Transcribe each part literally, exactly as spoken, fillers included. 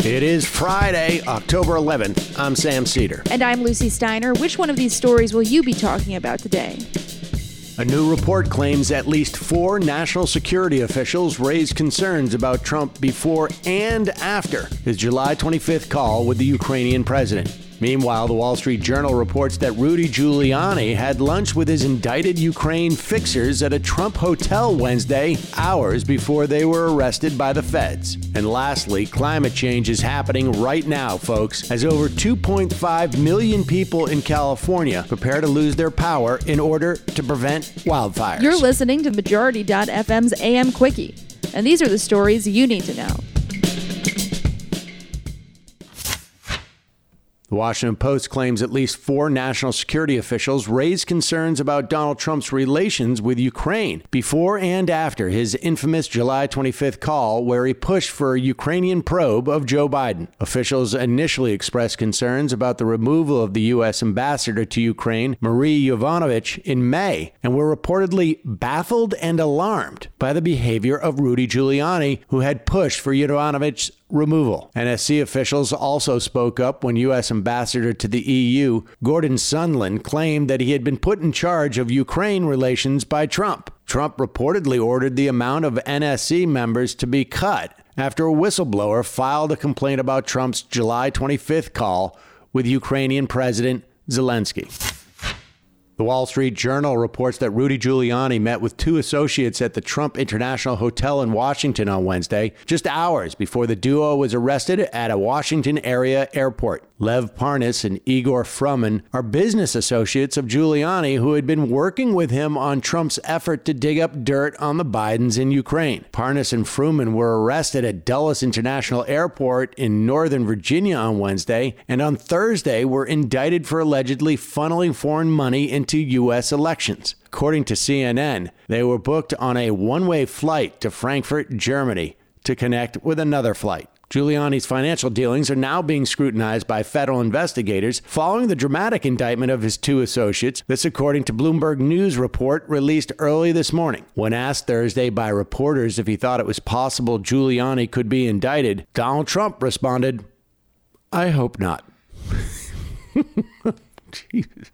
It is Friday, October eleventh. I'm Sam Cedar. And I'm Lucy Steiner. Which one of these stories will you be talking about today? A new report claims at least four national security officials raised concerns about Trump before and after his July twenty-fifth call with the Ukrainian president. Meanwhile, the Wall Street Journal reports that Rudy Giuliani had lunch with his indicted Ukraine fixers at a Trump hotel Wednesday, hours before they were arrested by the feds. And lastly, climate change is happening right now, folks, as over two point five million people in California prepare to lose their power in order to prevent wildfires. You're listening to Majority dot F M's A M Quickie, and these are the stories you need to know. The Washington Post claims at least four national security officials raised concerns about Donald Trump's relations with Ukraine before and after his infamous July twenty-fifth call where he pushed for a Ukrainian probe of Joe Biden. Officials initially expressed concerns about the removal of the U S ambassador to Ukraine, Marie Yovanovitch, in May, and were reportedly baffled and alarmed by the behavior of Rudy Giuliani, who had pushed for Yovanovitch's removal. N S C officials also spoke up when U S Ambassador to the E U, Gordon Sondland, claimed that he had been put in charge of Ukraine relations by Trump. Trump reportedly ordered the amount of N S C members to be cut after a whistleblower filed a complaint about Trump's July twenty-fifth call with Ukrainian President Zelensky. The Wall Street Journal reports that Rudy Giuliani met with two associates at the Trump International Hotel in Washington on Wednesday, just hours before the duo was arrested at a Washington area airport. Lev Parnas and Igor Fruman are business associates of Giuliani who had been working with him on Trump's effort to dig up dirt on the Bidens in Ukraine. Parnas and Fruman were arrested at Dulles International Airport in Northern Virginia on Wednesday, and on Thursday were indicted for allegedly funneling foreign money into to U S elections. According to C N N, they were booked on a one-way flight to Frankfurt, Germany, to connect with another flight. Giuliani's financial dealings are now being scrutinized by federal investigators following the dramatic indictment of his two associates. This according to Bloomberg News report released early this morning. When asked Thursday by reporters if he thought it was possible Giuliani could be indicted, Donald Trump responded, "I hope not." Jesus.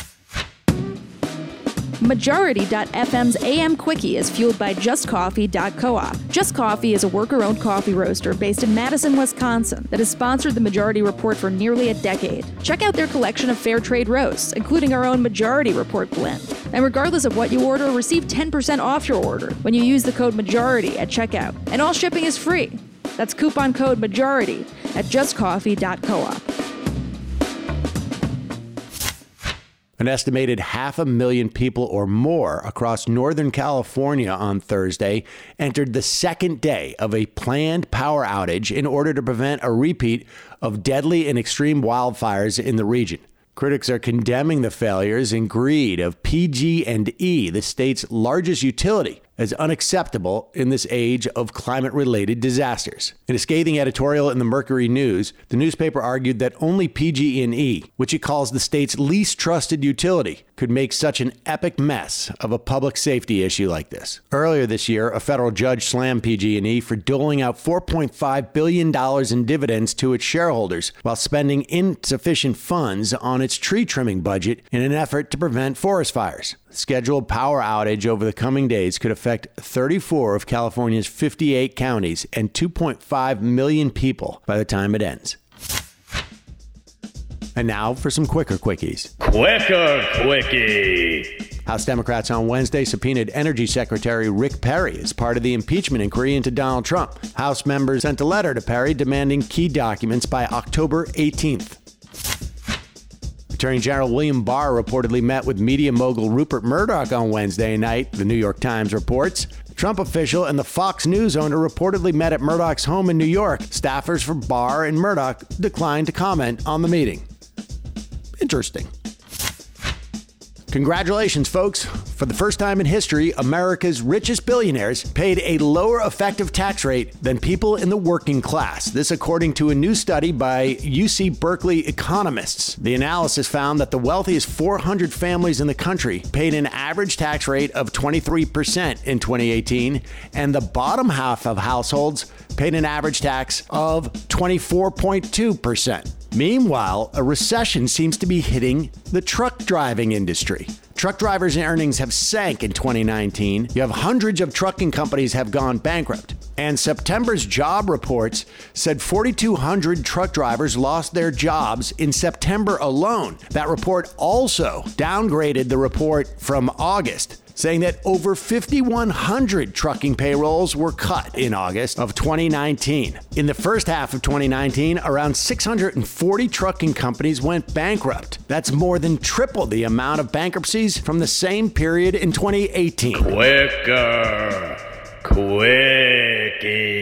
Majority dot F M's A M Quickie is fueled by Just Coffee dot coop. Just Coffee is a worker-owned coffee roaster based in Madison, Wisconsin that has sponsored the Majority Report for nearly a decade. Check out their collection of fair trade roasts, including our own Majority Report blend. And regardless of what you order, receive ten percent off your order when you use the code MAJORITY at checkout. And all shipping is free. That's coupon code MAJORITY at Just Coffee dot coop. An estimated half a million people or more across Northern California on Thursday entered the second day of a planned power outage in order to prevent a repeat of deadly and extreme wildfires in the region. Critics are condemning the failures and greed of P G and E, the state's largest utility, as unacceptable in this age of climate-related disasters. In a scathing editorial in the Mercury News, the newspaper argued that only P G and E, which it calls the state's least trusted utility, could make such an epic mess of a public safety issue like this. Earlier this year, a federal judge slammed P G and E for doling out four point five billion dollars in dividends to its shareholders while spending insufficient funds on its tree trimming budget in an effort to prevent forest fires. The scheduled power outage over the coming days could affect thirty-four of California's fifty-eight counties and two point five million people by the time it ends. And now for some quicker quickies. Quicker quickie. House Democrats on Wednesday subpoenaed Energy Secretary Rick Perry as part of the impeachment inquiry into Donald Trump. House members sent a letter to Perry demanding key documents by October eighteenth. Attorney General William Barr reportedly met with media mogul Rupert Murdoch on Wednesday night, the New York Times reports. A Trump official and the Fox News owner reportedly met at Murdoch's home in New York. Staffers for Barr and Murdoch declined to comment on the meeting. Interesting. Congratulations, folks. For the first time in history, America's richest billionaires paid a lower effective tax rate than people in the working class. This according to a new study by U C Berkeley economists. The analysis found that the wealthiest four hundred families in the country paid an average tax rate of twenty-three percent in twenty eighteen, and the bottom half of households paid an average tax of twenty-four point two percent. Meanwhile, a recession seems to be hitting the truck driving industry. Truck drivers' earnings have sank in twenty nineteen. You have hundreds of trucking companies have gone bankrupt. And September's job reports said forty-two hundred truck drivers lost their jobs in September alone. That report also downgraded the report from August, saying that over fifty-one hundred trucking payrolls were cut in August of twenty nineteen. In the first half of twenty nineteen, around six hundred forty trucking companies went bankrupt. That's more than triple the amount of bankruptcies from the same period in twenty eighteen. Quicker, quickie.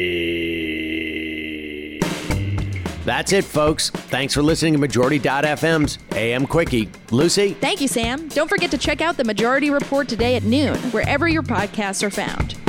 That's it, folks. Thanks for listening to Majority dot F M's A M Quickie. Lucy? Thank you, Sam. Don't forget to check out the Majority Report today at noon, wherever your podcasts are found.